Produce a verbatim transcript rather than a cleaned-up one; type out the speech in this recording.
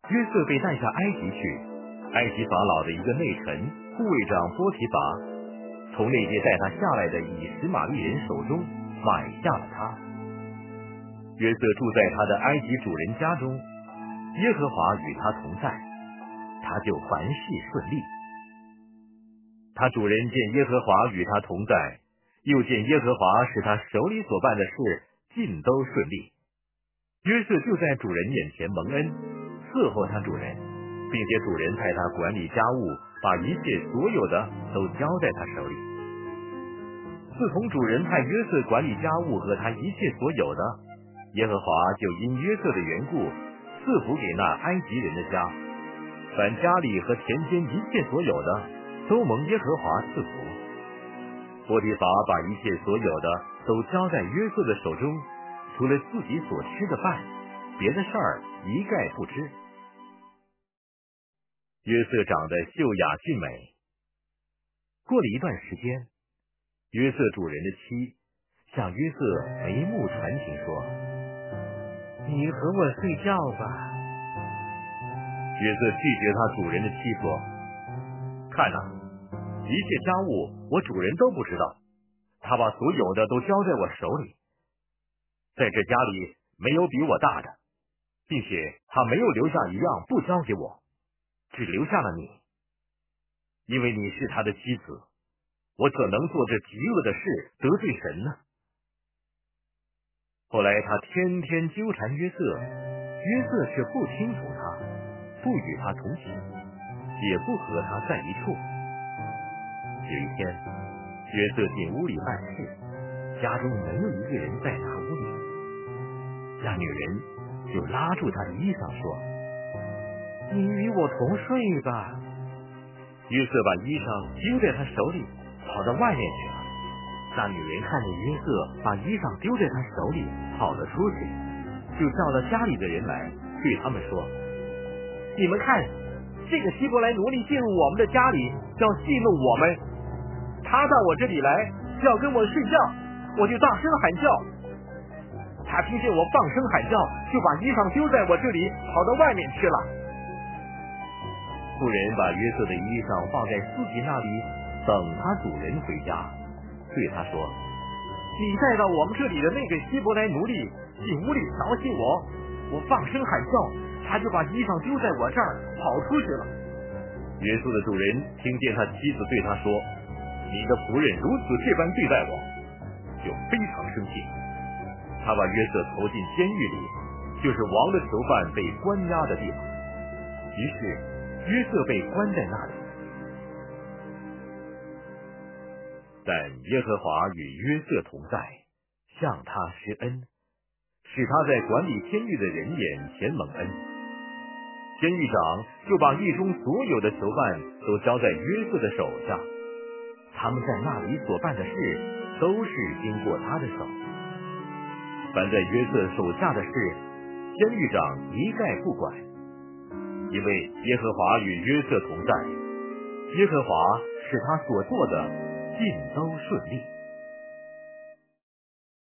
约瑟被带下埃及去，埃及法老的一个内臣护卫长波提拔从那些带他下来的以实玛利人手中买下了他。约瑟住在他的埃及主人家中，耶和华与他同在，他就凡事顺利。他主人见耶和华与他同在，又见耶和华使他手里所办的事尽都顺利，约瑟就在主人眼前蒙恩，伺候他主人，并且主人派他管理家务，把一切所有的都交在他手里。自从主人派约瑟管理家务和他一切所有的，耶和华就因约瑟的缘故赐福给那埃及人的家，凡家里和田间一切所有的都蒙耶和华赐福。波提乏把一切所有的都交在约瑟的手中，除了自己所吃的饭，别的事儿一概不知。约瑟长得秀雅俊美。过了一段时间，约瑟主人的妻向约瑟眉目传情说：“你和我睡觉吧。”约瑟拒绝他主人的妻说：“看哪，一切家务我主人都不知道，他把所有的都交在我手里。在这家里没有比我大的，并且他没有留下一样不交给我，只留下了你。因为你是他的妻子，我怎能做这极恶的事得罪神呢？”后来他天天纠缠约瑟，约瑟却不听从他，不与他同行，也不和他在一处。有一天，约瑟进屋里办事，家中没有一个人在那屋里。那女人就拉住他的衣裳说：“你与我同睡吧。”约瑟把衣裳丢在他手里，跑到外面去了。那女人看见约瑟把衣裳丢在他手里，跑了出去，就叫了家里的人来，对他们说：“你们看，这个希伯来奴隶进入我们的家里，要戏弄我们。他到我这里来，要跟我睡觉，我就大声喊叫。他听见我放声喊叫，就把衣裳丢在我这里，跑到外面去了。”妇人把约瑟的衣裳放在自己那里，等他主人回家，对他说：“你带到我们这里的那个希伯来奴隶进屋里调戏我，我放声喊叫，他就把衣裳丢在我这儿，跑出去了。”约瑟的主人听见他妻子对他说：“你的仆人如此这般对待我，”就非常生气。他把约瑟投进监狱里，就是王的囚犯被关押的地方。于是约瑟被关在那里。但耶和华与约瑟同在，向他施恩，使他在管理监狱的人眼前蒙恩。监狱长就把狱中所有的囚犯都交在约瑟的手下，他们在那里所办的事都是经过他的手。凡在约瑟手下的事，监狱长一概不管，因为耶和华与约瑟同在，耶和华使他所做的尽都顺利。